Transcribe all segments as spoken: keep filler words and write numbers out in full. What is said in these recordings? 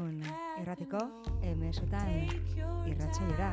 entzun irratiko emesutan irratsaiora.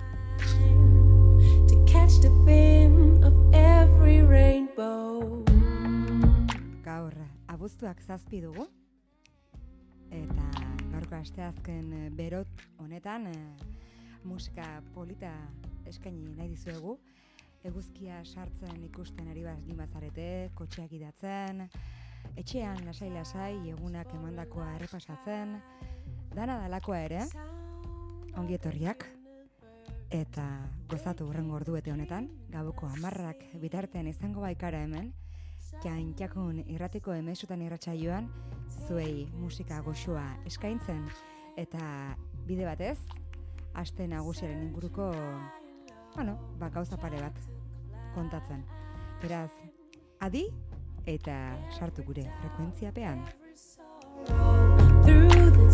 To catch the beam of every rainbow. Gaur abuztuak zazpi dugu eta gaurko asteazken berot honetan musika polita eskaini nahi dizuegu. Eguzkia sartzen ikusten ari bazarete, kotxeak idatzen, etxean lasai-lasai egunak emandakoa errepasatzen, dana dalakoa ere, ongi etorriak, eta gozatu hurrengo orduete honetan, gauko hamarrak bitartean izango baikara hemen, jaintxakun irratiko emesutan irratsaioan, zuei musika goxoa eskaintzen, eta bide batez, aste nagusiaren inguruko, bueno, ba, gauza pare bat kontatzen. Beraz, adi eta sartu gure frekuentziapean. Through the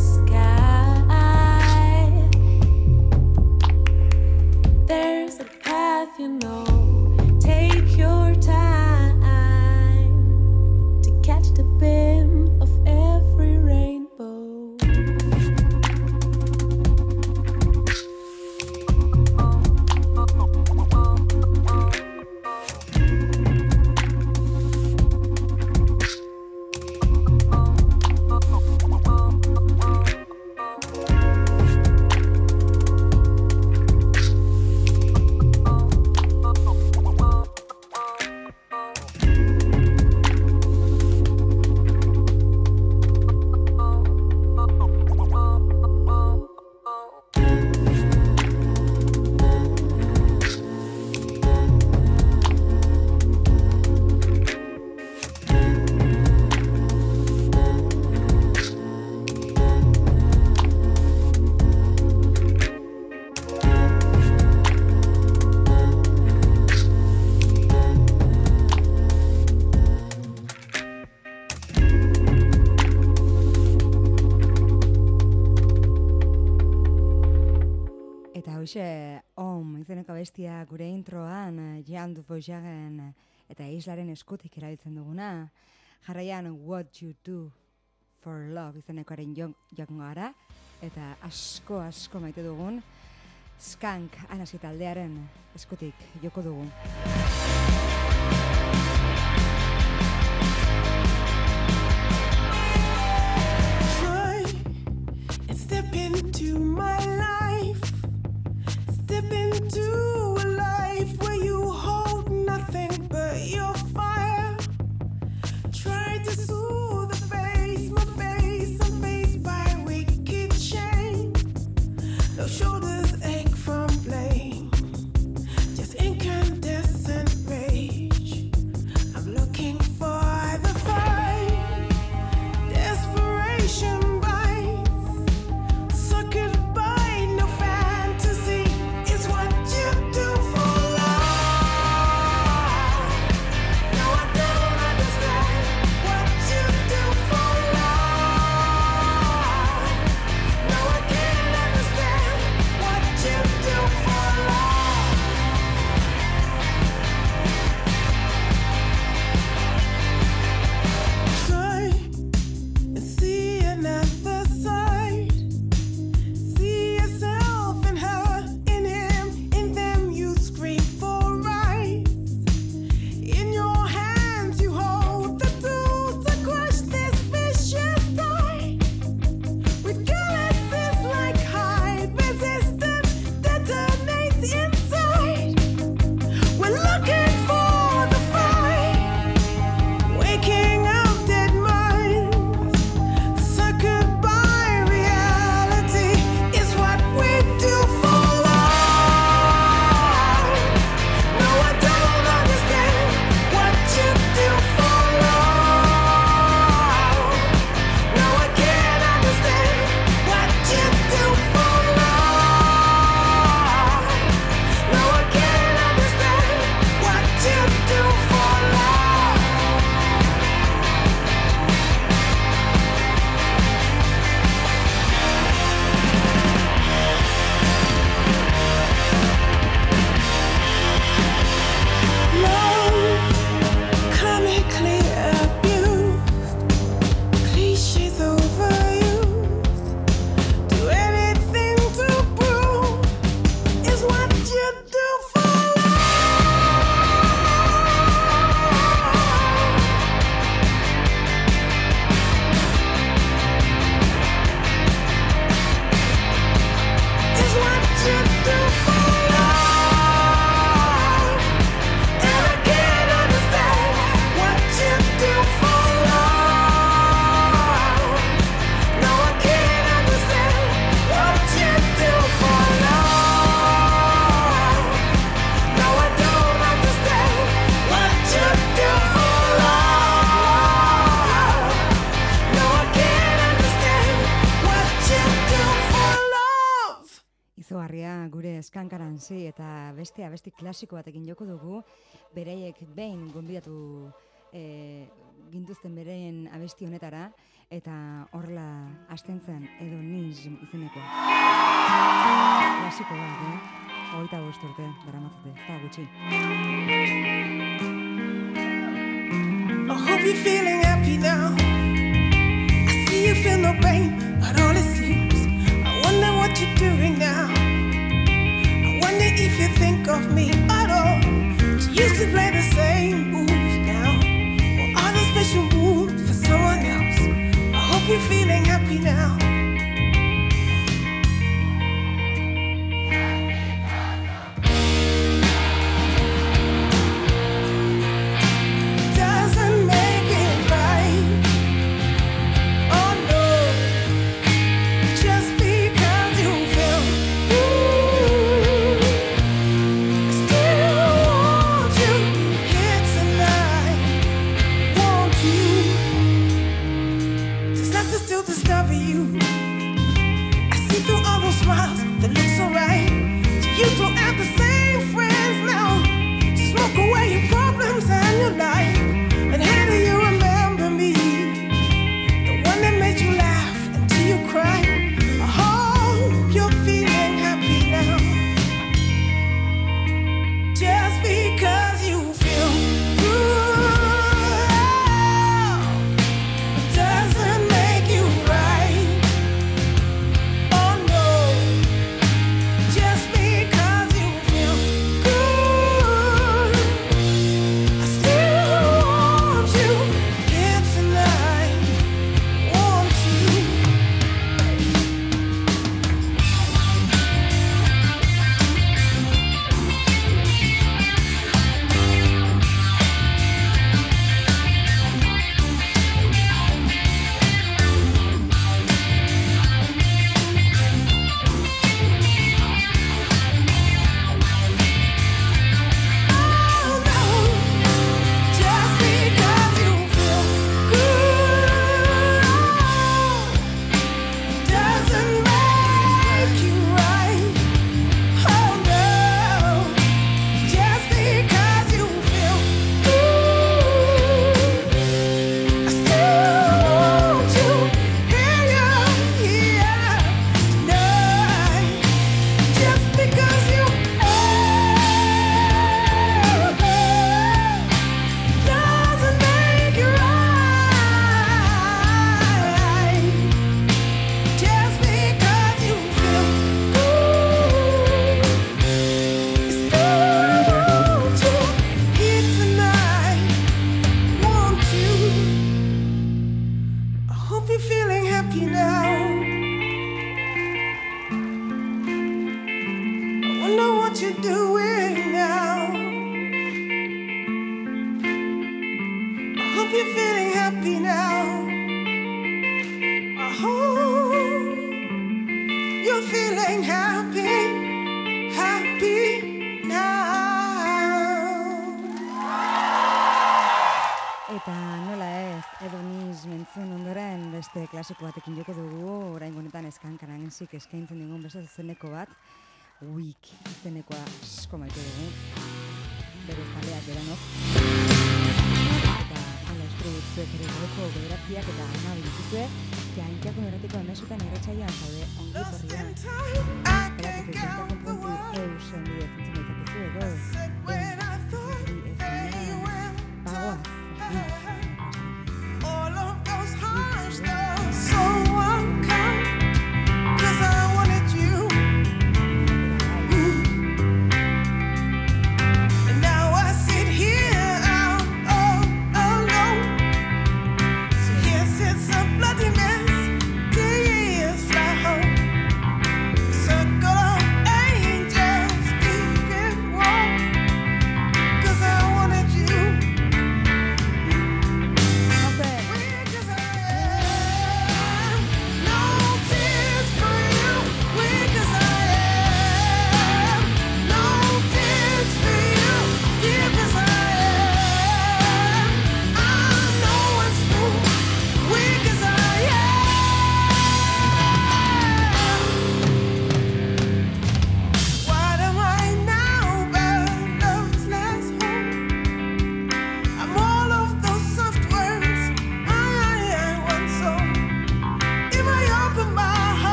sky, there's a path you know. Take your time to catch the beam of every rainbow. Om, izeneko bestia gure introan, Jean Duvaujagen eta islaren eskutik erabiltzen duguna. Jarraian What You Do For Love izenekoaren joango gara, eta asko asko maite dugun Skank Anasi taldearen eskutik joko dugu. Try and step into my life. Step into a life where you hold nothing but your fire. Try to soothe the face, my face, I'm faced by a wicked shame. No shoulders ache from blame, just incandescent rage. I'm looking for the fight, desperation. What izugarria gure eskankaran zi eta beste abesti klasiko batekin joko dugu, bereiek behin gonbidatu e, gintuzten bereien abesti honetara, eta horrela hasten zen Hedonism izenekoa. Klasiko bat, eh? Hogeita bost urte, daramatzate, ez da gutxi. I hope you're feeling happy now. I see you feel no pain, but all it seems. I wonder what you're doing now. I wonder if you think of me at all. But you used to play the same moves now. Or are there special moves for someone else? I hope you're feeling happy now. Klasiko batekin joko dugu, orain honetan eskankaran enzik eskaintzen digun beste zuzeneko bat, Weak izenekoa asko maite dugu, bere zaleak eranok. Eta hala espero dut zuek ere gaueko bederatziak eta amabi dituzue, jaintiakun erratiko emesutan erretxaian zaude ongi torria. Erakuz jaintiakun puntu eus onbide zentzen daitakizu edo, pagoaz. Circle of angels speaking war.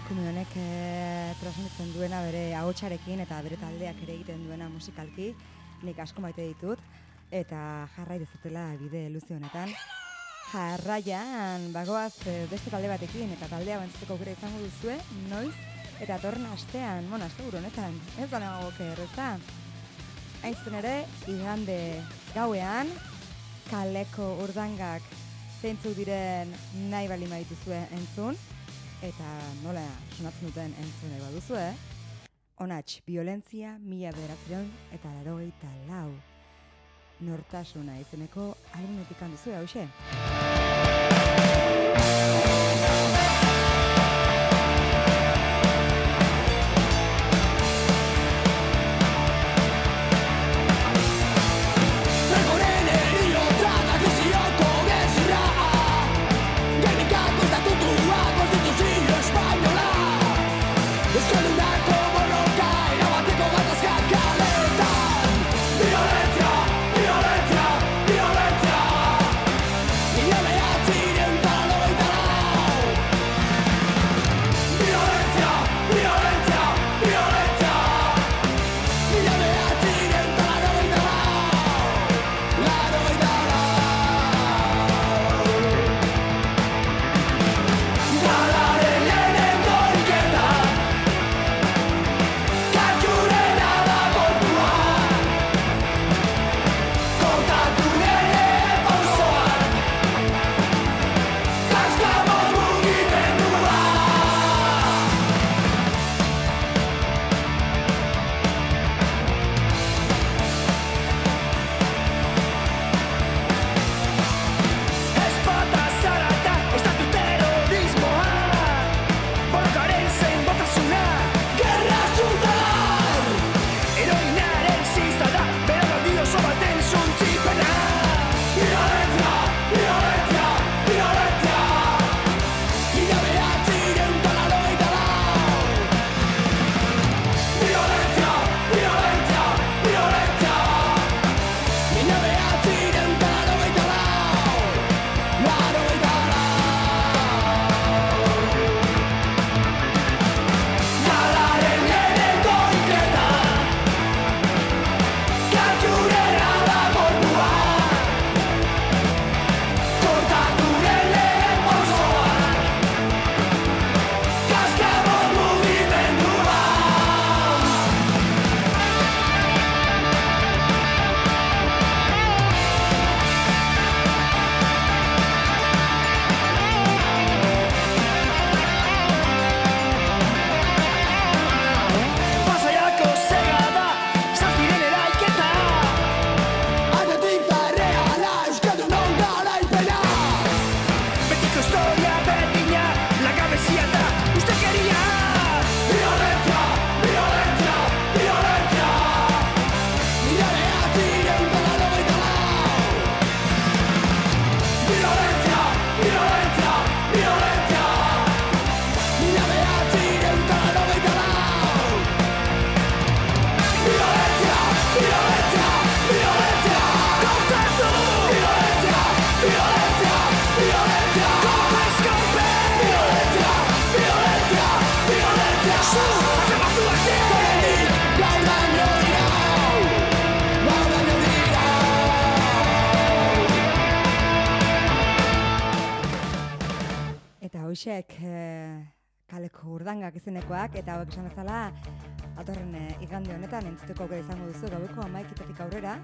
emakume honek e, transmititzen duena bere ahotsarekin eta bere taldeak ere egiten duena musikalki, nik asko maite ditut, eta jarrai dezatela bide luze honetan. Jarraian, bagoaz beste talde batekin eta taldea bantzeko aukera izango duzue, noiz, eta torren astean, bueno, aste buru honetan, ez da nago oker, ez da? Haintzen ere, igande gauean, kaleko urdangak zeintzuk diren nahi bali maituzue entzun, eta nola sonatzen duten entzun nahi baduzue, onatx, violentzia, mila bederatzireun eta larogeita lau. Nortasuna izeneko albumetik handuzu, hauxe? Hoxek e, kaleko urdangak izenekoak, eta hauek esan bezala atorren e, igande honetan entzuteko aukera izango duzu gaueko hamaiketatik aurrera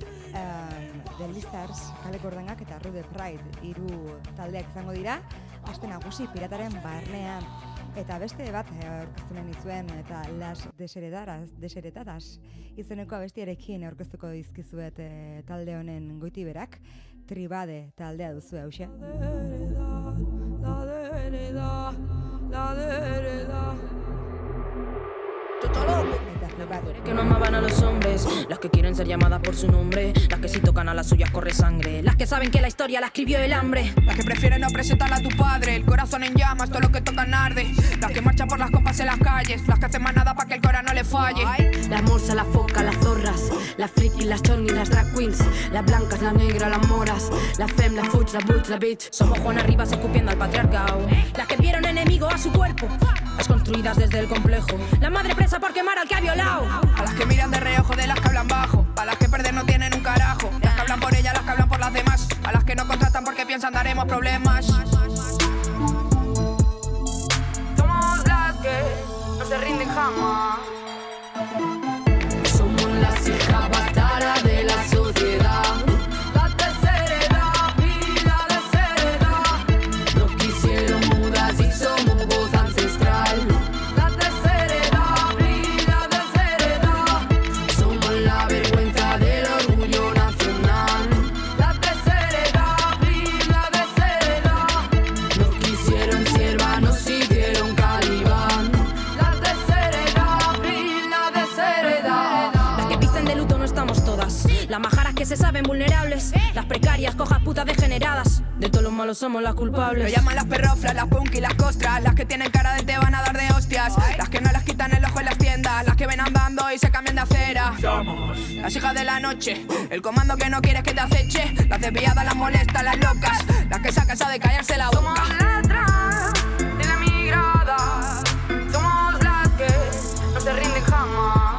um, The Lizards, kaleko urdangak eta Rude Pride hiru taldeak izango dira, aste nagusi pirataren barnean, eta beste bat aurkeztu nahi nizuen eta Las Desheretadas, Desheretadas izeneko abestiarekin aurkeztuko dizkizuet e, talde honen goitiberak, Tribade taldea duzu hauxe. Que no amaban a los hombres, nombres. Las que quieren ser llamadas por su nombre. Las que si tocan a las suyas corre sangre. Las que saben que la historia la escribió el hambre. Las que prefieren no presentarla a tu padre. El corazón en llamas, todo lo que tocan arde. Las que marchan por las compas en las calles. Las que hacen más nada para que el corazón no le falle. Las morsas, las focas, las zorras. Las frikis, las chornis, las drag queens. Las blancas, las negras, las moras. Las fem, las futs, las butch, las bitch. Somos Juan Arribas escupiendo al patriarcado. Las que vieron enemigo a su cuerpo. Las construidas desde el complejo. La madre presa por quemar al que ha violado. A las que miran de reojo, de las que hablan bajo. A las que perder no tienen un carajo. Las que hablan por ellas, las que hablan por las demás. A las que no contratan porque piensan daremos problemas. Somos las que no se rinden jamás. Somos las hijas bastardas de la sociedad. La tercera edad, vida desheredad. Nos quisieron mudas y somos voz ancestral. La tercera edad, vida desheredad. Somos la vergüenza del orgullo nacional. La tercera edad, vida desheredad. Nos quisieron sierva, nos sirvieron calibán. La tercera edad, vida desheredad. Las que visten de luto no estamos todas. Las majaras que se saben vulnerables. Las precarias, cojas putas degeneradas. De todos los malos somos las culpables. Lo llaman las perroflas, las punk y las costras. Las que tienen cara de te van a dar de hostias. Las que no las quitan el ojo en las tiendas. Las que ven andando y se cambian de acera. Somos las hijas de la noche. El comando que no quieres que te aceche. Las desviadas, las molestas, las locas. Las que sacan esa de callarse la boca. Somos letras de la emigrada. Somos las que no se rinden jamás.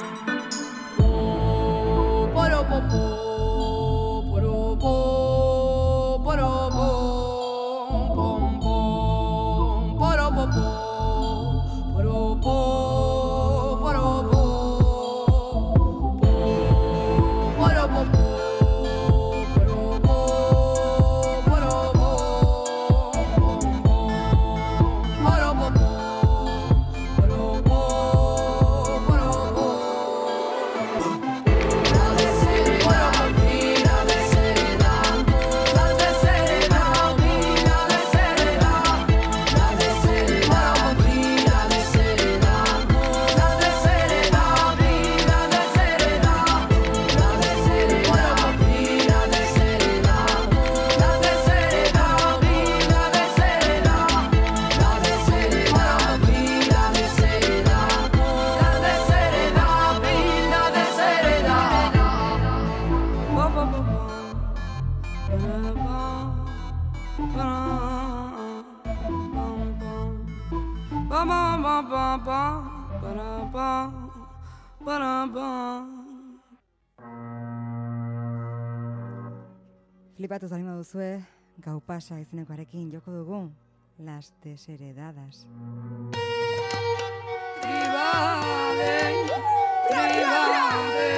Oh, poro, po, po, poro, po, poro, po, pom, pom, poro, po, po, poro, po, poro, po, po, poro, po, po. Flipatu zalima duzue, gau pasa izenekoarekin joko dugu, las desheredadas. Tribade, tribade,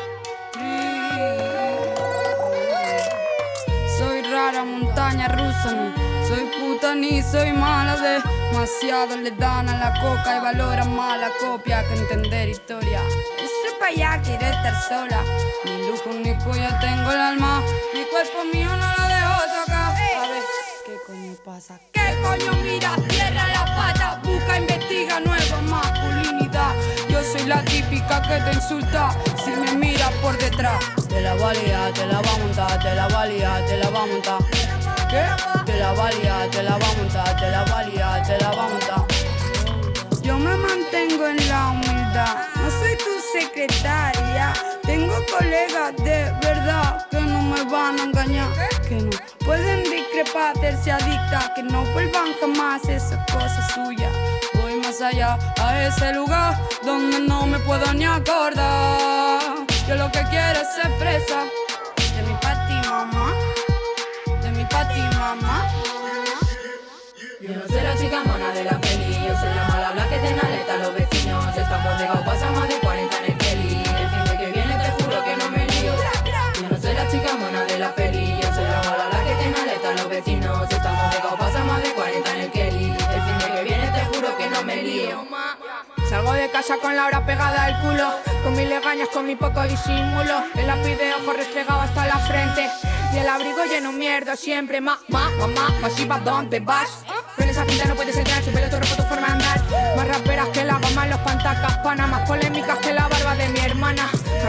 soy rara montaña rusa, ni soy puta ni soy mala. Demasiado le dan a la coca y valoran más la copia que entender historia. Ese pa' allá quiere estar sola, ni lujo ni cuya tengo el alma. Mi cuerpo mío no lo dejo tocar. A ver, ¿qué coño pasa? ¿Qué coño mira? Cierra las patas, busca, investiga nueva masculinidad. Yo soy la típica que te insulta si me miras por detrás. Te la valía, te la va a montar, te la valía, te la va a montar. ¿Qué? Te la valía, te la va a montar, te la valía, te la va a montar. Yo me mantengo en la humildad, no soy tu secretaria. Tengo colegas de verdad que no me van a engañar, que no pueden discrepar, hacerse adictas, que no vuelvan jamás esas cosas suyas. Voy más allá, a ese lugar donde no me puedo ni acordar. Yo lo que quiero es ser presa de mi pati mamá, de mi pati mamá. Yo no soy la chica mona de la peli, yo soy la mala bla que te aleta a los vecinos. Estamos de gau, pasan más de cuarenta en el Kelly. El fin de que viene te juro que no me lío. Yo no soy la chica mona de la peli, yo soy la mala bla que te aleta a los vecinos. Estamos de gau, pasan más de cuarenta en el Kelly. El fin de que viene te juro que no me lío. Salgo de casa con la hora pegada al culo, con mis legañas, con mi poco disimulo. El lápiz de ojo restregado hasta la frente y el abrigo lleno mierda siempre. Ma, ma, mamá, masiva, ¿dónde vas? Con esa pinta no puedes entrar, tu pelo, tu ropa, tu forma de andar. Más raperas que la goma en los pantacas, pana, más polémicas que la barba de mi hermana.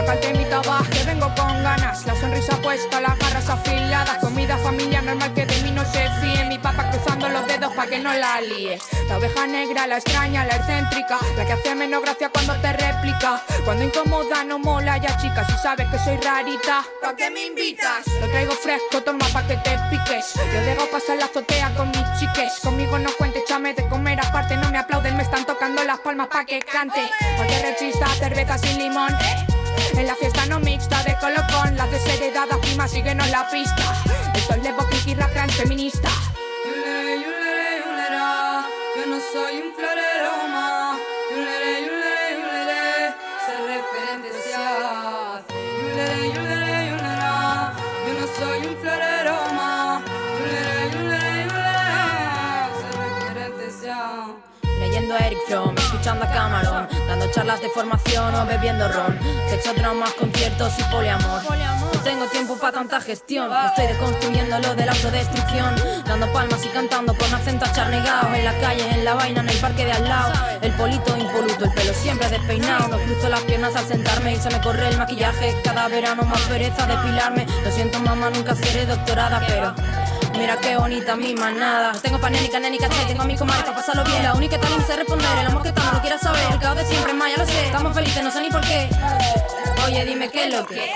Saca el temita, va, que vengo con ganas. La sonrisa puesta, las garras afiladas. Comida familiar, normal que de mí no se fíe. Mi papá cruzando los dedos pa' que no la líe. La oveja negra, la extraña, la excéntrica, la que hace menos gracia cuando te réplica. Cuando incomoda no mola ya, chica. Si sabes que soy rarita, ¿pa' qué me invitas? Lo traigo fresco, toma pa' que te piques. Yo dejo pasar la azotea con mis chiques. Conmigo no cuentes, chame de comer aparte. No me aplauden, me están tocando las palmas pa' que cante. Porque rechista, cerveza sin limón. En la fiesta no mixta de colocón. Las desheredadas primas, síguenos la pista. Esto es levo, kiki, rap, gran feminista. Yulere, yulere, yulera, yo no soy un florero más. Yulere, yulere, yulere, ser referente se hace. Yulere, yulere, yulera, yo no soy un florero más. Yulere, yulere, yulera, ser referente se hace. Leyendo a Eric Fromm, escuchando a Cameron, dando charlas de formación o bebiendo ron. Sexo, traumas, conciertos y poliamor. No tengo tiempo para tanta gestión. Estoy deconstruyendo lo de la autodestrucción, dando palmas y cantando con acento acharnegado. En la calle, en la vaina, en el parque de al lado. El polito impoluto, el pelo siempre despeinado. No cruzo las piernas al sentarme y se me corre el maquillaje. Cada verano más pereza depilarme. Lo siento, mamá, nunca seré doctorada, pero mira qué bonita mi manada. Tengo pa' nénica, nénica, che, tengo a mi comadre pa' pasarlo bien. La única que tal sé responder, el amor que está no lo quiera saber. El caos de siempre, más ya lo sé. Estamos felices, no sé ni por qué. Oye, dime qué es lo que.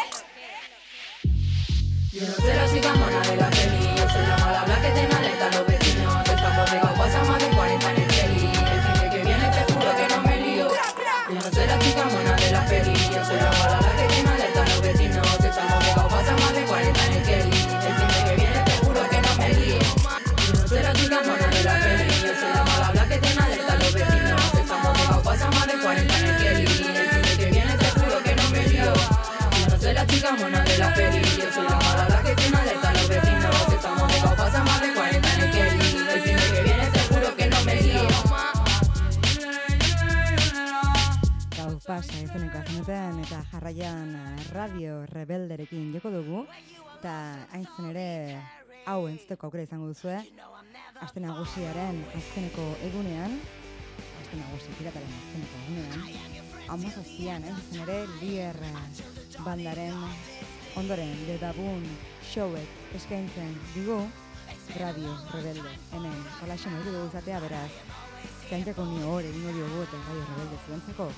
Yo no soy la chica mona de la peli. Yo soy la mala bla que tiene alerta a los vecinos. Estamos pegados, pasa más de cuarenta en el peli. El fin de que viene te juro que no me lío. Yo no soy la chica mona de la peli. Yo soy la mala bla que tiene alerta a los vecinos. Estamos pegados, pasa más de cuarenta en el peli. El fin de que viene te juro que no me lío. Yo no soy la chica mona de la peli. Yo soy la mala bla que tiene alerta a los vecinos. Estamos pegados, pasa más de cuarenta en el peli. El fin de que viene te juro que no me lío. Yo no soy la chica mona de la peli. Yo soy la mala bla que tiene alerta a los vecinos. Estamos pegados, pasa más de cuarenta en el peli. El fin de que viene te juro que no me lío. Gau pasa izeneko azenetan eta jarraian Radio Rebelderekin joko dugu. Eta hain zen ere hau entzuteko aukera izango duzue. Aste nagusiaren azkeneko egunean, aste nagusi pirataren azkeneko egunean, hamazazpian hain zen ere Lier bandaren ondoren The Dabun showek eskaintzen digu Radio Rebelde. Hemen, holaxen hori dugu izatea, beraz, kaintako ni hori egingo diogu eta Radio Rebelde zuentzako.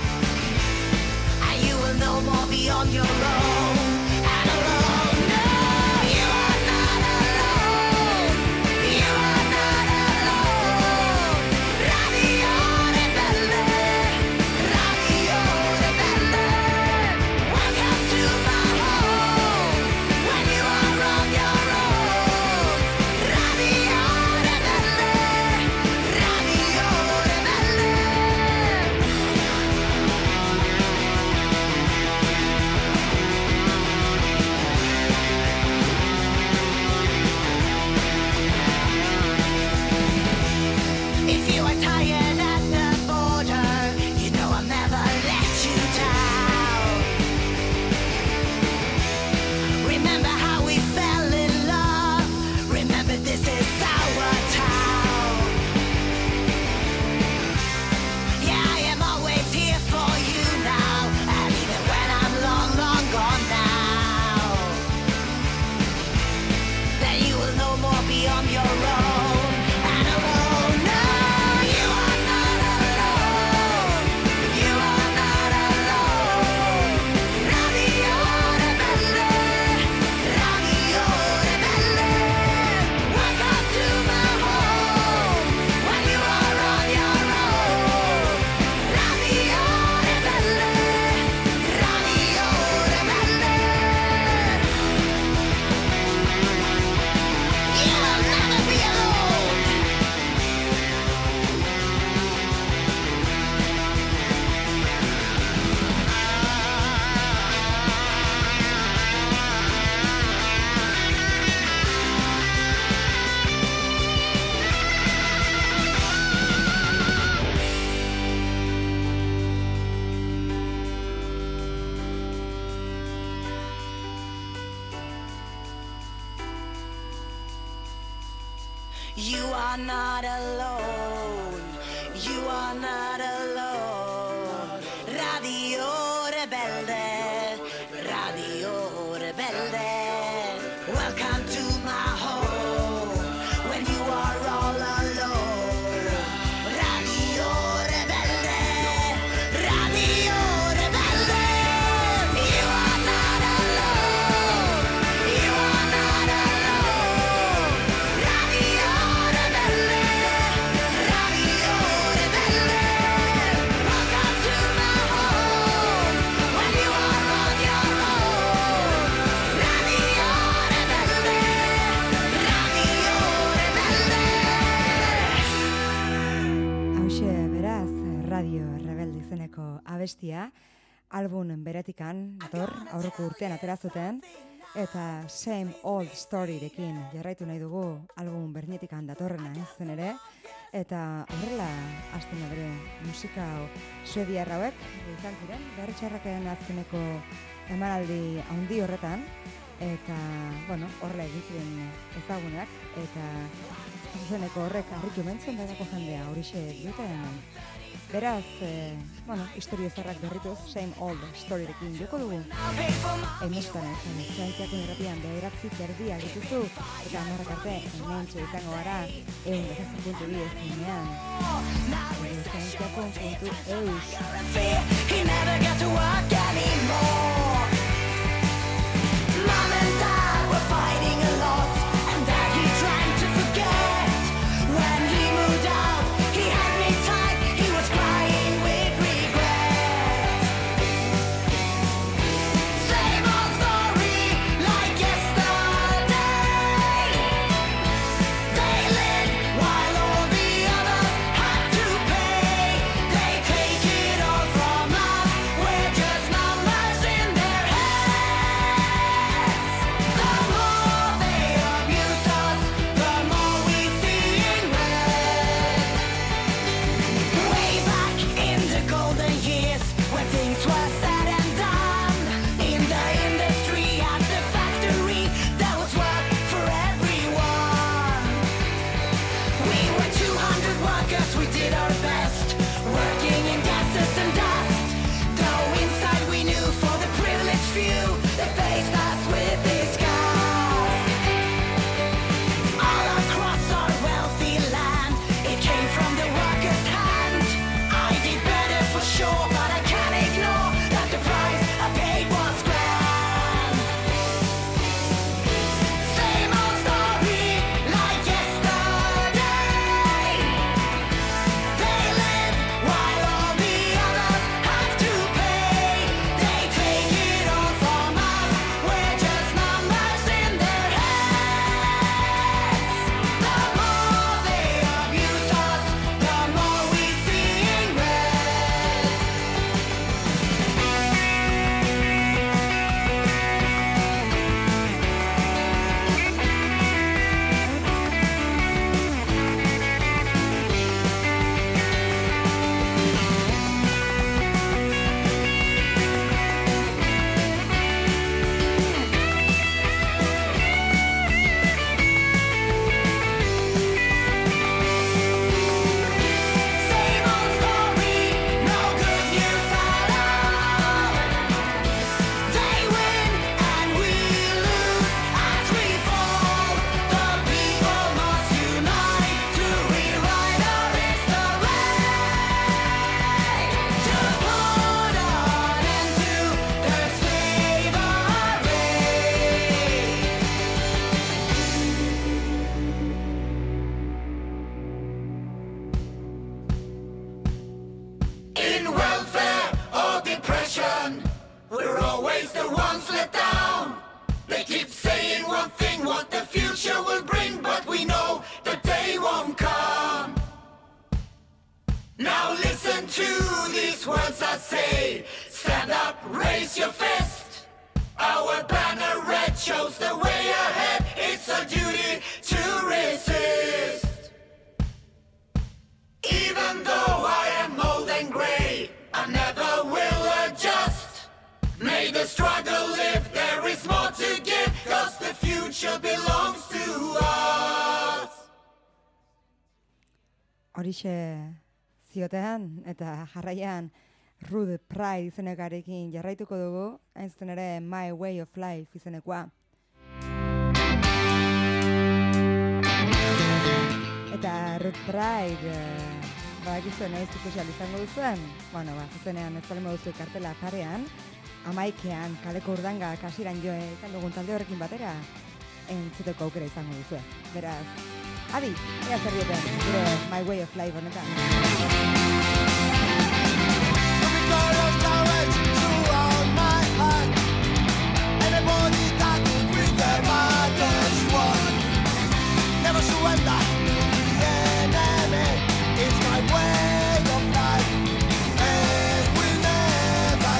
You will no more be on your own and alone. No, you are not alone. You are not alone. Radio Rebelde, Radio Rebelde. Welcome to my home when you are on your own. Radio Rebelde, Radio Rebelde. If you are tired at the border, you know I'll never let you down. Remember how we fell in love. Remember this is our town. Yeah, I am always here for you now, and even when I'm long, long gone now, then you will no more be on your own. And alone, no, you are not alone. You are not alone. Radio Rebelde, Radio Rebelde. Welcome to my home when you are on your own. Radio Rebelde, Radio Rebelde. You will never be alone. You are not alone. You are not alone. Radio Rebelde. Welcome to my home when you are all alone. Radio Rebelde, Radio Rebelde. You are not alone. You are not alone. Radio Rebelde, Radio Rebelde. Welcome to my home when you are on your own. Radio Rebelde, Radio Rebelde. Hauxe, beraz, Radio Rebelde izeneko abestia, album beretikan, dator, aurreko urtean atera zuten, eta Same Old Storyrekin jarraitu nahi dugu album bernetikan datorrena zen ere, eta horrela hasten da bere musika hau suediar hauek izan ziren, berritxarraken azkeneko emanaldi handi horretan, eta, bueno, horrela egin ziren ezagunak, eta zuzeneko horrek harritu mentzen dago jendea, horixe duten. Beraz, eh, bueno, historio zarrak berrituz, Same Old Storyrekin joko dugu. Emuskan ezan, zaintiako irratian bederatzi zerdia dituzu, eta amarrak arte, hementxe izango gara, egun bezazun puntu bi ez zinean. Zaintiako puntu eus. He never got to work anymore. Mom and Dad were fighting a lot, and Daddy trying to forget. When he moved out, he had me tight. He was crying with regret. Same old story like yesterday. They live while all the others have to pay. They take it all from us. We're just numbers in their heads. The more they abuse us, the more we see in red. Way back in the golden years, when things were said and done, in the industry at the factory, there was work for everyone. We were two hundred workers, we did our best, working in gases and dust. Though inside we knew for the privileged few, they faced us with disgust. All across our wealthy land, it came from the workers' hand. I did better for sure, but I can't ignore that the price I paid was grand. Same old story like yesterday. They live while all the others have to pay. They take it all from us. We're just numbers in their heads. The more they abuse us, the more we see in red. Same old story, no good news at all. They win and we lose as we fall. The people must unite to rewrite our history. To put an end to their slavery. In welfare or depression, we're always the ones let down. They keep saying one thing, what the future will bring, but we know the day won't come. Now listen to these words I say. Stand up, raise your fist. Our banner red shows the way ahead. It's our duty to resist. Even though I am old and gray, I never will adjust. May the struggle live, there is more to give, cause the future belongs to us. Horixe ziotean, eta jarraian Rude Pride izenekarekin jarraituko dugu, hain zuten ere My Way of Life izenekoa. Eta Ruth Pride, badakizu nahi ikusial izango duzuen? Bueno, ba, zuzenean ez bali moduzu kartela parean, amaikean, kaleko urdanga, kasiran jo izan dugun talde horrekin batera, entzuteko aukera izango duzuen. Beraz, adi, ea zer dioten, gure My Way of Life honetan. Never surrender to the enemy. It's my way of life, and we'll never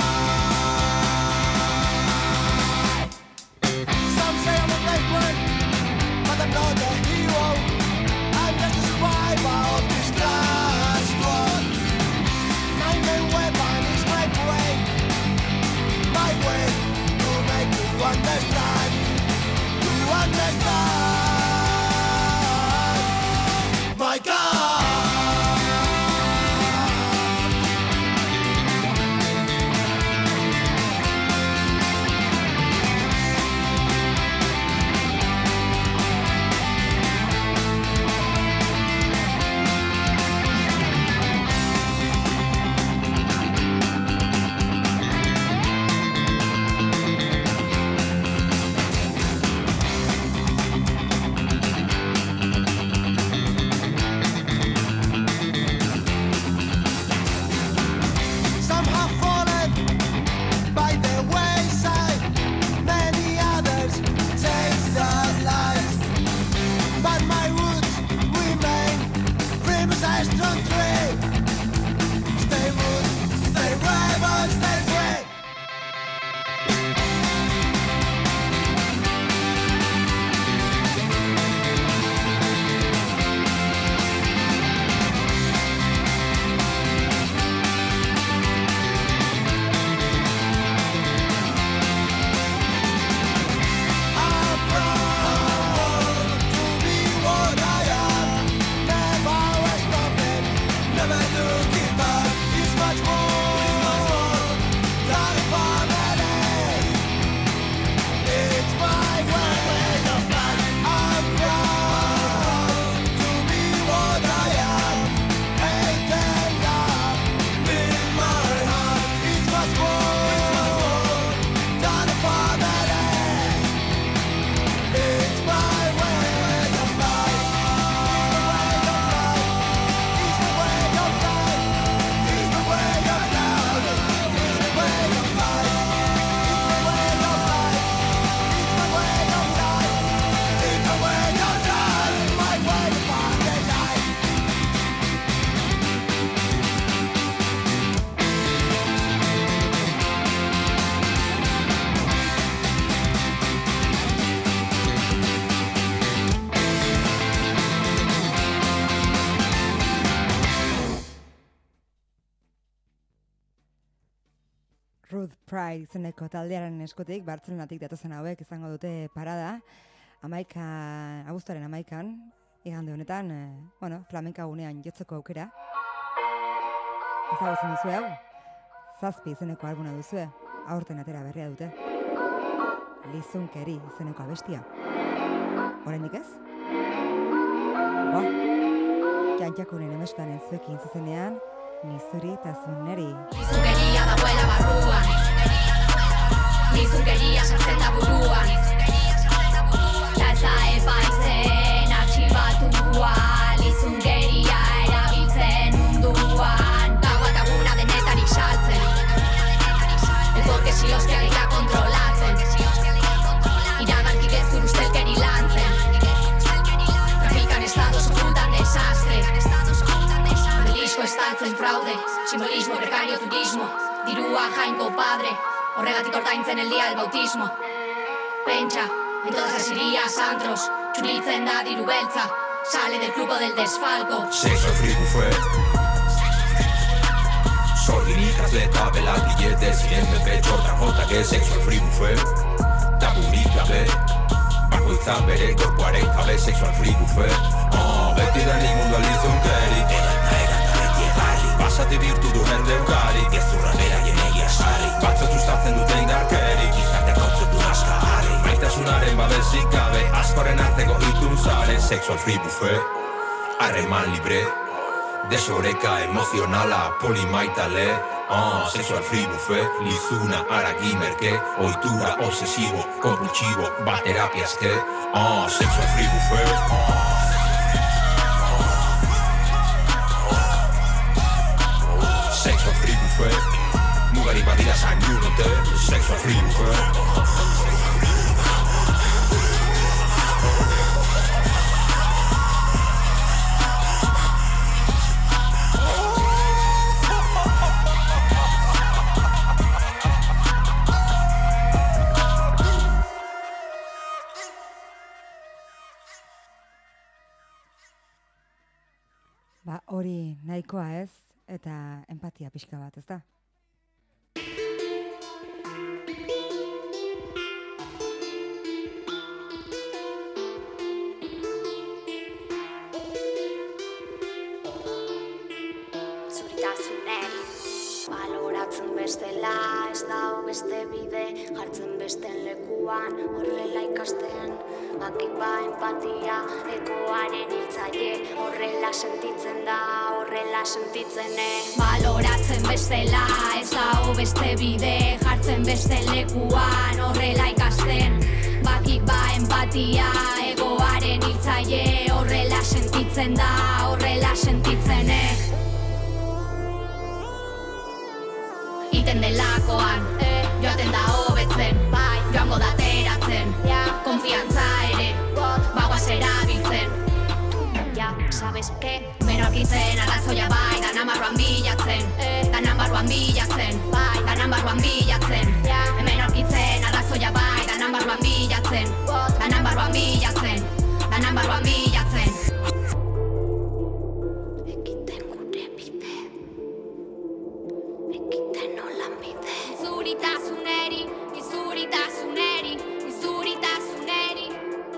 die. Some say I'm a fake one, but I'm not a hero. I'm just a survivor of this last one. My main weapon is my brain, my way to make you understand, to understand. My God! Ruth Pride izeneko taldearen eskutik, Bartzelonatik datozen hauek izango dute parada, amaika, abuztuaren amaikan, igande honetan, eh, bueno, flamenka gunean jotzeko aukera. Ezagutzen duzu hau, Zazpi izeneko albuna duzue, aurten atera berria dute. Lizunkeri izeneko abestia. Oraindik ez? Bo, jantjakunen emestan entzuekin zuzenean, nizuri eta zuneri. Lizunkeria dagoela barruan, lizunkeria sartzen da buruan, ta ez da epaitzen artxibatua, lizunkeria erabiltzen munduan, gaua eta guna denetarik saltzen, etorkesi oskiagia kontrolatzen, iragarkik ez zur ustelkeri lantzen, trafikan estados ocultan desastre, estaltzen fraude, simbolismo, precario, turismo, dirua jainko padre, horregatik ordaintzen el día del bautismo. Pentsa, en todas las irías antros, txuritzen da diru beltza, sale del club del desfalco. Sexo free buffet, sordinik atleta, belakillete, ziren bepe, txortan jota, que sexo free buffet, taburik gabe, bakoitza bere gorkoaren jabe, sexual free buffet, oh, beti denik mundu alizunkeri, pasati birtu du jende ugari, gezurra beraien egia sari, batzuk sustatzen dute indarkeri, gizarte kontzeptu askari, maitasunaren babesik gabe, askoren arteko itun zare, sexual free buffet, harreman libre, desoreka emozionala polimaitale, ah, sexual free buffet, lizuna haragi merke, ohitura obsesibo, compulsivo, bat terapia eske, ah, sexual free buffet, sexual free buffet, mugari badira zainurute, sexual free buffet. Ba, hori nahikoa ez, eta empatia pixka bat, ezta? Zuritasuneri baloratzen bestela, ez dago beste bide, jartzen besten lekuan, horrela ikasten, bakik ba empatia, ekoaren hiltzaile, horrela sentitzen da, horrela sentitzen e. Baloratzen bestela, ez dago beste bide, jartzen besten lekuan, horrela ikasten, bakik ba empatia, egoaren hiltzaile, horrela sentitzen da, horrela sentitzen e. Iten delakoan, eh, joaten da hobetzen, bai, joango da teratzen, ja, konfiantza ere, bagoaz erabiltzen. Ja, sabes que? Menorkitzen arrazoia bai, danan barruan bilatzen, eh, danan barruan bilatzen, bai, danan barruan bilatzen, ja, menorkitzen arrazoia bai, danan barruan bilatzen, danan barruan bilatzen, danan barruan bilatzen. Izuritasuneri, izuritasuneri, izuritasuneri.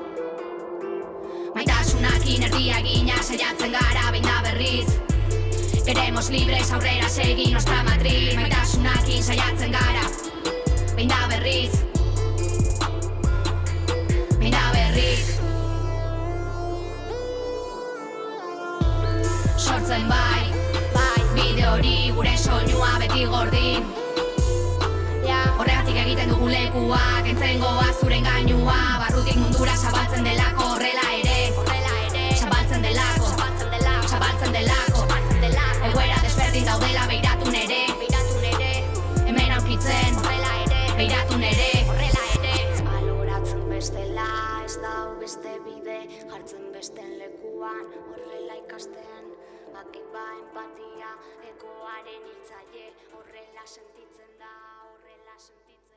Maitasunakin erdia egina saiatzen gara behin da berriz. Queremos libres aurrera segi nostra matriz. Maitasunakin saiatzen gara behin da berriz. Behin da berriz. Sortzen bai, bai, bide hori gure soinua beti gordin. Horregatik egiten dugu lekua, kentzen goa zuren gainua, barrutik mundura zabaltzen delako, horrela ere, zabaltzen delako, zabaltzen delako, egoera desberdin daudela beiratu nere, hemen aurkitzen, beiratu nere, baloratzen bestela, ez dau beste bide, jartzen besten lekuan, horrela ikasten, bakik ba empatia, ekoaren hiltzaile, horrela sentitzen da, horrela sentitzen.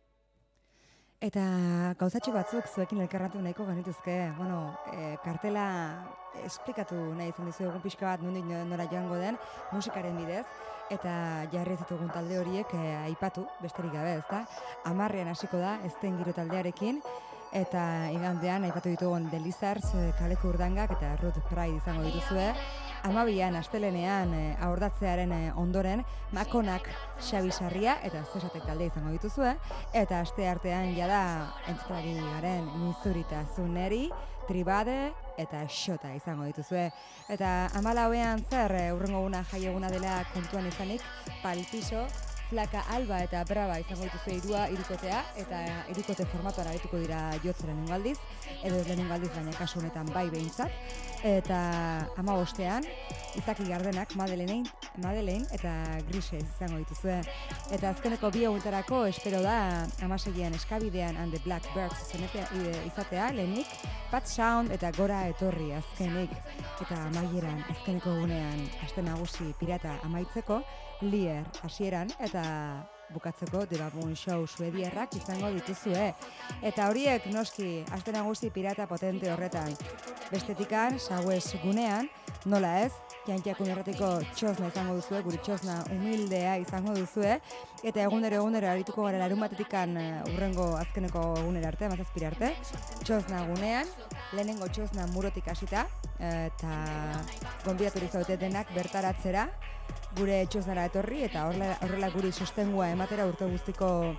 Eta gauzatxo batzuk zuekin elkarratu nahiko genituzke, bueno, e, kartela esplikatu nahi izan dizu egun pixka bat nondik nora joango den musikaren bidez, eta jarri ez ditugun talde horiek e, aipatu, besterik gabe, ezta? Amarrean hasiko da, ezten giro taldearekin, eta igandean aipatu ditugun The Lizards, Kaleko Urdangak eta Ruth Pride izango dituzue. Amabian, astelenean, e, abordatzearen e, ondoren, Makonak, Xabi Sarria eta Zesatek talde izango dituzue, eta aste artean jada entzutari garen Izuritasuneri, Tribade eta Xota izango dituzue. Eta hamalauean zer, e, hurrengo guna jaieguna dela kontuan izanik, Palpiso, Flaka Alba eta Brava izango dituzue irua irukotea, eta irukote formatuan arituko dira jotzeren engaldiz, edo lehen engaldiz baina kasu honetan bai behintzat. Eta hamabostean, Izaki Gardenak, Madeleine, Madeleine eta Grise izango dituzue. Eta azkeneko bi egunetarako espero da hamaseian Eskabidean and the Blackbirds izatea, lehenik, Pat Sound eta Gora Etorri azkenik. Eta amaieran, azkeneko egunean, aste nagusi pirata amaitzeko, Lier hasieran eta bukatzeko The Baboon Show suediarrak izango dituzue. Eta horiek noski aste nagusi pirata potente horretan. Bestetikan, Sauez gunean, nola ez, Jantiakun erratiko txosna izango duzue, guri txosna humildea izango duzue, eta egunero egunero arituko gara larun batetikan urrengo azkeneko egunera arte, mazazpira arte, txosna gunean, lehenengo txosna murotik hasita, eta gonbidaturik zaute denak bertaratzera, gure txosnara etorri, eta horrela, horrela guri sostengua ematera urte guztiko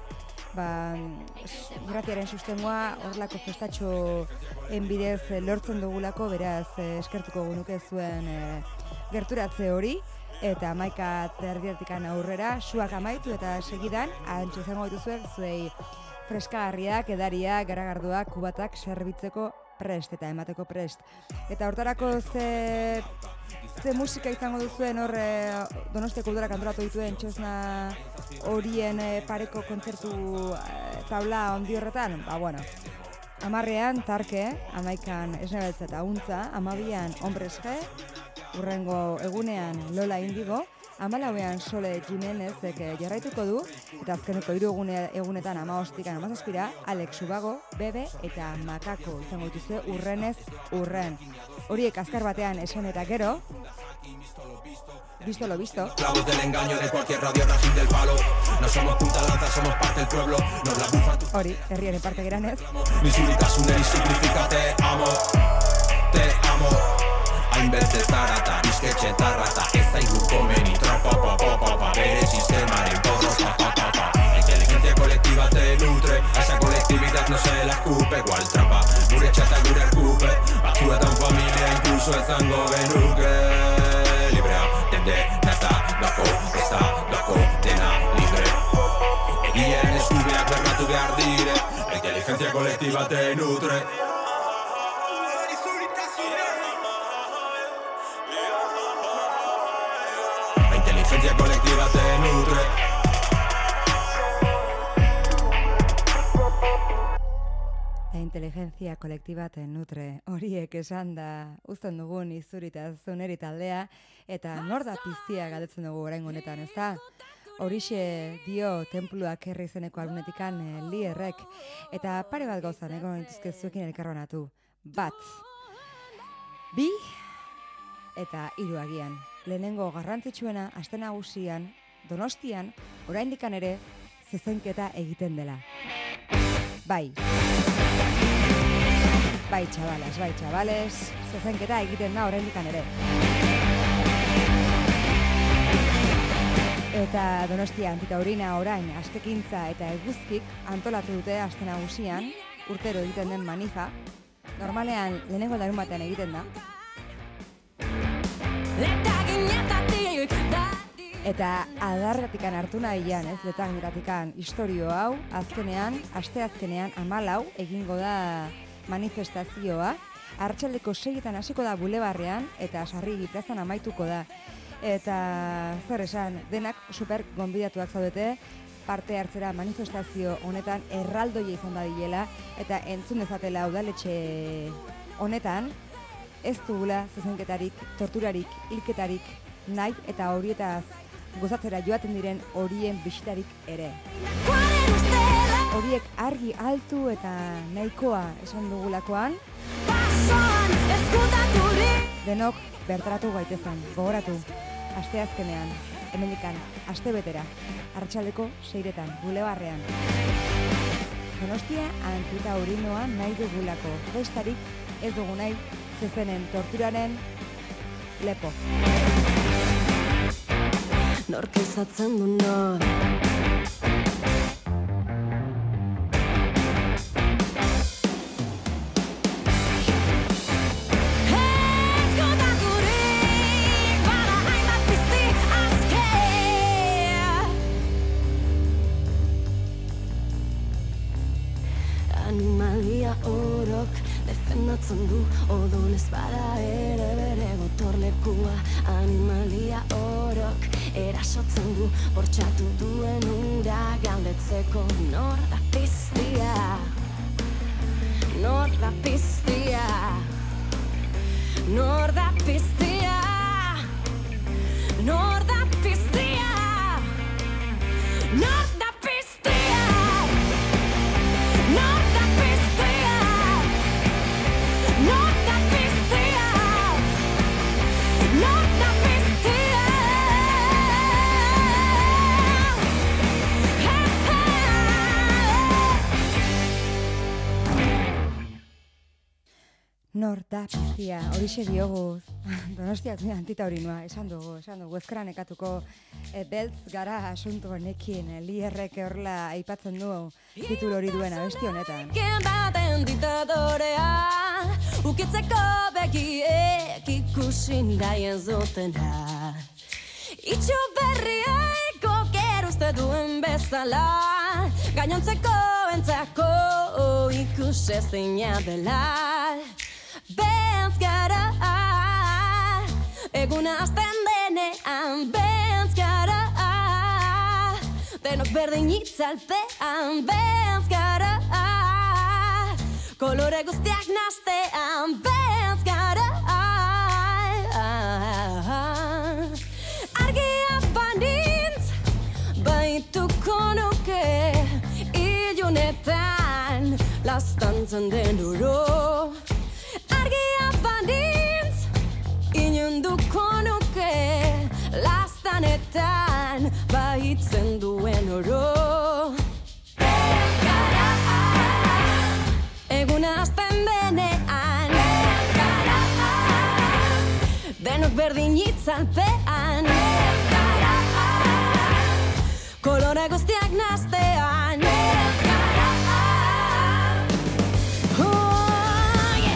ba, irratiaren sustengoa horlako festatxo enbidez lortzen dugulako, beraz eskertuko gunuke zuen e, gerturatze hori, eta amaika terdiatikan aurrera, suak amaitu eta segidan, antxe izango dituzuek zuei freskagarriak, edariak, garagarduak, kubatak serbitzeko prest eta emateko prest. Eta hortarako ze, ze musika izango duzuen hor Donostia Kulturak antolatu dituen txosna horien pareko kontzertu taula ondi horretan? Ba, bueno, amarrean tarke, amaikan esnebeltza eta untza, amabian Hombres G, urrengo egunean Lola Indigo, amalauean Sole Jimenezek jarraituko du, eta azkeneko hiru egune, egunetan amaostikan amazazpira, Alex Ubago, Bebe eta Makako izango dituzue urrenez urren. Horiek azkar batean esan eta gero, visto lo visto. Clavos del engaño de cualquier radio rajil del palo. No somos punta lanza, somos parte del pueblo. Nos la bufa tu... Hori, herriaren parte geranez. Misuritasuneri significa te amo, te amo. Hainbeste zarata, bizketxe tarrata. Ez zaigu komeni trapa, pa, pa, pa, pa. Bere sistemaren porroka, pa, pa, pa. La inteligencia colectiva te nutre. A esa colectividad no se la escupe. Igual trapa, gure txata gure erkupe. Batzuetan familia incluso ezango genuke. Librea, dende, nasta, doako, ez da, doako, dena, libre. Egiaren eskubeak bermatu behar dire. La inteligencia colectiva te nutre. La inteligencia colectiva te nutre. La inteligencia colectiva te nutre. Horiek esan da uzten dugun izurita zuneri taldea, eta nor da piztia galdetzen dugu orain honetan, ez da? Horixe dio tenpluak herri izeneko albumetikan e, Lierrek, eta pare bat gauza nego nituzke zuekin elkarbanatu. Bat, bi eta hiru agian. Lehenengo garrantzitsuena aste nagusian, Donostian, oraindikan ere zezenketa egiten dela. Bai. Bai, chavales, bai, chavales, zezenketa egiten da oraindikan ere. Eta Donostia Antitaurina orain astekintza eta eguzkik antolatu dute aste nagusian, urtero egiten den manifa. Normalean lehenengo larun batean egiten da. Eta adarratikan hartu nahian, ez, letaginratikan historio hau, azkenean, aste azkenean, amalau, egingo da manifestazioa. Arratsaldeko seietan hasiko da bulebarrean, eta Sarrigi plazan amaituko da. Eta zer esan, denak super gonbidatuak zaudete, parte hartzera manifestazio honetan erraldoia izan badilela, eta entzun dezatela udaletxe honetan, ez dugula zezenketarik, torturarik, hilketarik nahi eta horietaz gozatzera joaten diren horien bisitarik ere. Horiek argi altu eta nahikoa esan dugulakoan, denok bertaratu gaitezen, gogoratu, aste azkenean, hemendikan, aste betera, arratsaldeko seiretan, bulebarrean. Donostia Antitaurinoa nahi dugulako, bestarik ez dugu nahi, zezenen torturaren lepo. Nork izatzen du nor. Animalia orok defendatzen du, odolez bada ere bere gotorlekua. Animalia orok erasotzen du, bortxatu duen ura galdetzeko. Nor da piztia, nor da piztia, nor da piztia, nor da piztia, nor da piztia, nor da piztia, nor da piztia, nor da piztia. Nor da piztia, horixe diogu, Donostia antitaurinoa, esan dugu, esan dugu, ezkera nekatuko e, beltz gara asunto honekin, e, Lierrek horrela aipatzen du titulu hori duen abesti honetan. Baten ditadorea, ukitzeko begiek ikusi nahi ez dutena. Itxo berriaiko geruzte duen bezala, gainontzeko entzako ikusezina dela. Beltz gara, eguna azten denean. Beltz gara, denok berdin itzalpean. Beltz gara, kolore guztiak nastean. Beltz gara, argia banintz baituko nuke ilunetan laztantzen den oro. Argia banintz inunduko nuke laztanetan baitzen duen oro. Beltz gara, eguna azten denean. Beltz gara, denok berdin itzalpean. Beltz gara, kolore guztiak nastean. Beltz gara, oh yeah.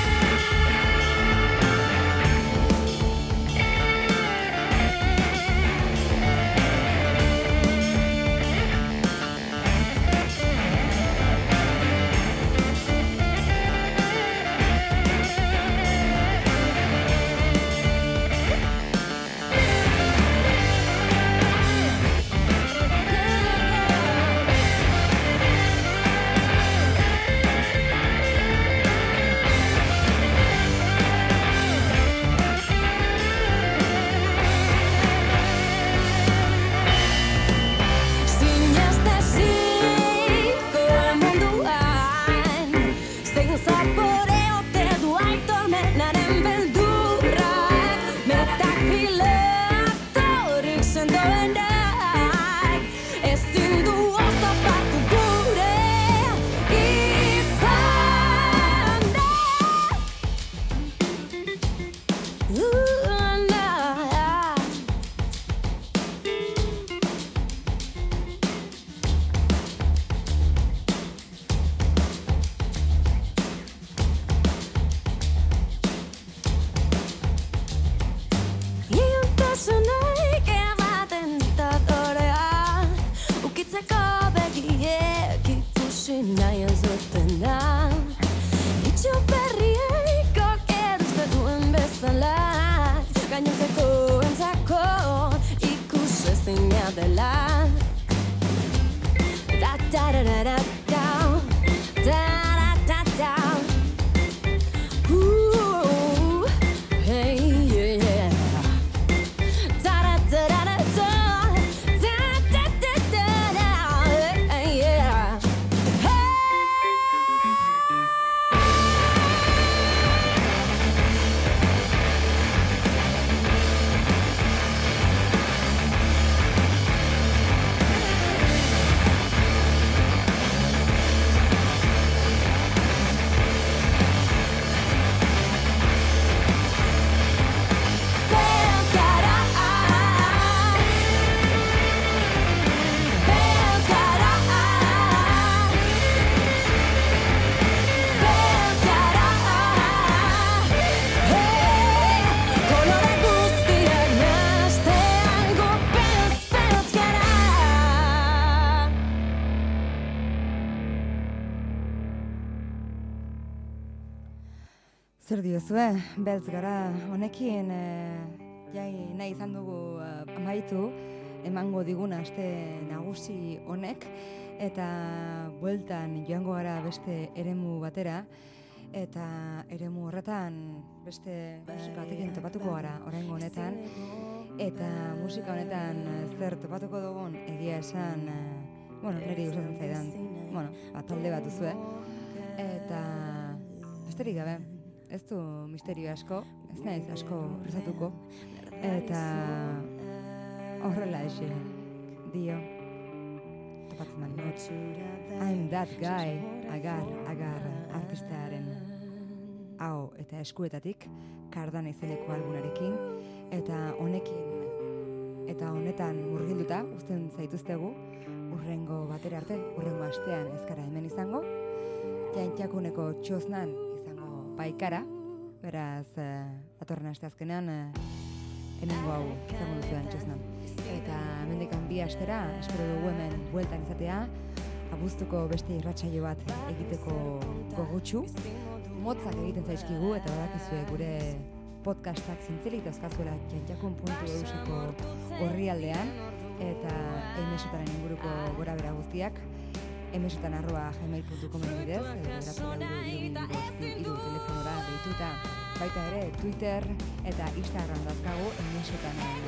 Zer diozue, beltz gara honekin e, jai nahi izan dugu uh, amaitu emango digun aste nagusi honek eta bueltan joango gara beste eremu batera eta eremu horretan beste musika batekin topatuko gara oraingo honetan eta musika honetan zer topatuko dugun egia esan uh, bueno, niri gustatzen zaidan bueno, bat talde bat duzue eta besterik gabe ez du misterio asko, ez naiz asko prestatuko, eta horrela eze dio, topatzen man. I'm that guy, agar, agar, artistearen. hau eta eskuetatik, Kardana izeneko albunarekin, eta honekin, eta honetan murgilduta, uzten zaituztegu, urrengo batera arte, urrengo astean ezkara hemen izango, Jantjakuneko txosnan izango baikara, beraz, uh, atorren aste azkenean, uh, hemengo hau izango duzuen txosnan. Eta mendikan bi astera, espero dugu hemen bueltan izatea, abuztuko beste irratsaio bat egiteko gogutsu. Motzak egiten zaizkigu eta badakizue gure podcastak zintzelik dauzkazuela jantjakun puntu euseko orrialdean eta emesotaren inguruko gora bera guztiak emesotan arroba gmail puntu com bidez edo iru telefonora deituta baita ere Twitter eta Instagram dauzkagu emesotanen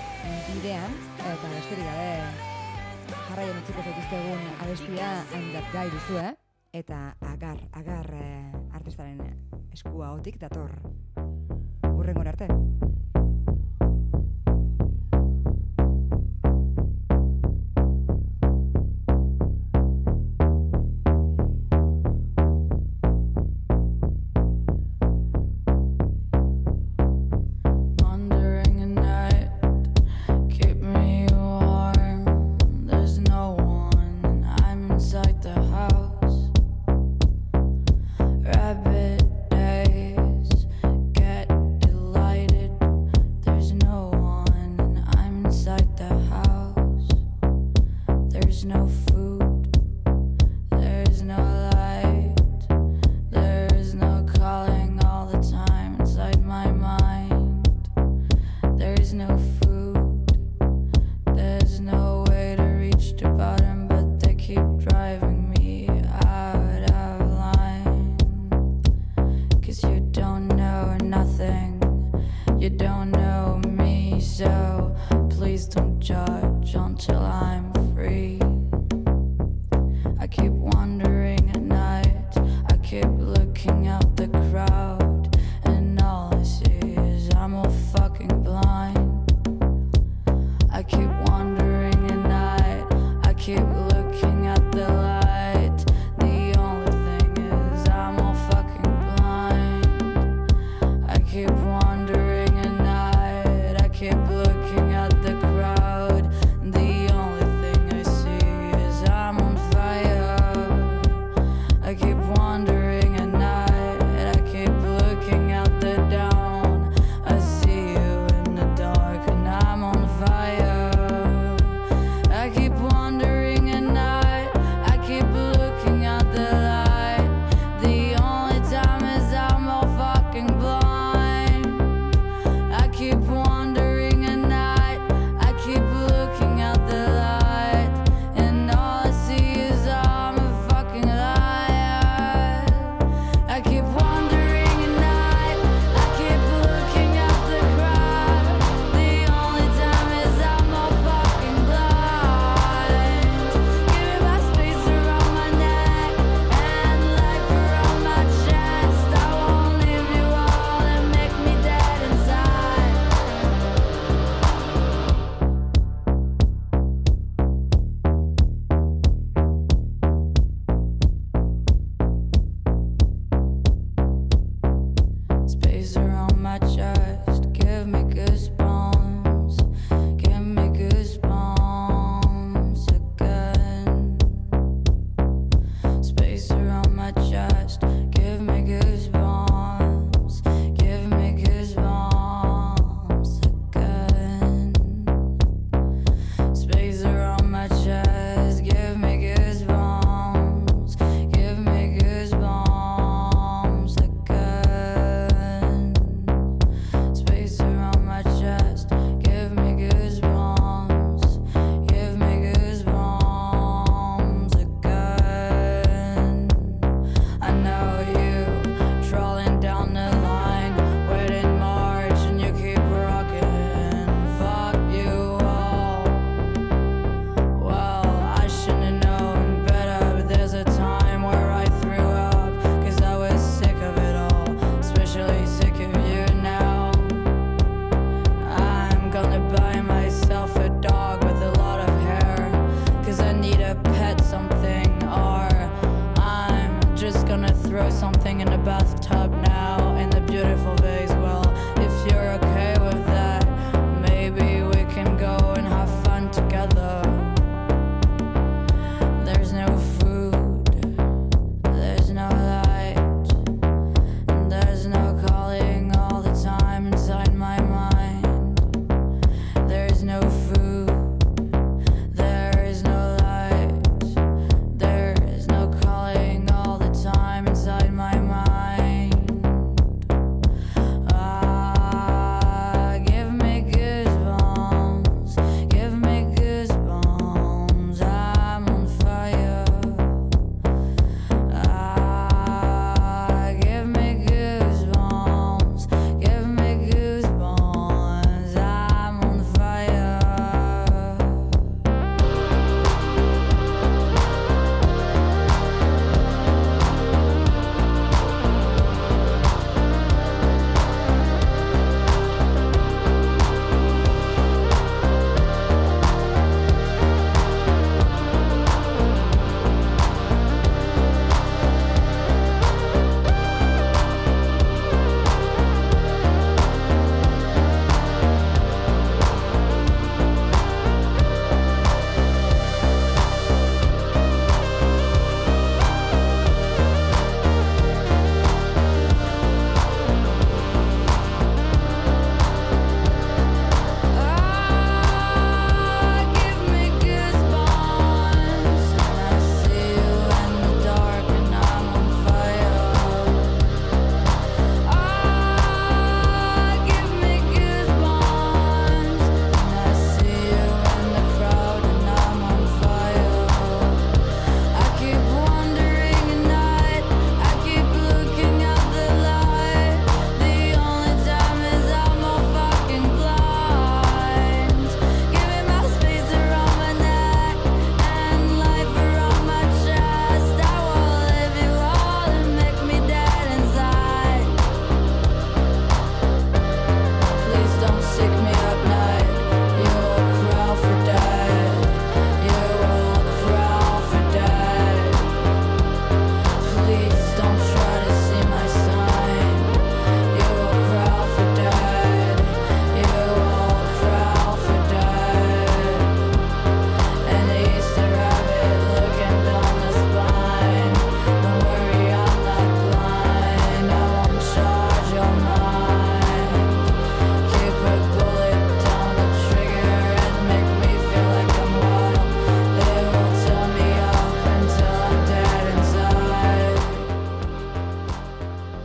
bidean eta besterik gabe jarraian utziko zaituztegun abestia I'm That Guy duzu, eh? Eta agar, agar eh, artistaren eskua hotik dator. Urrengora arte. I keep wondering at night, I keep looking out the crowd.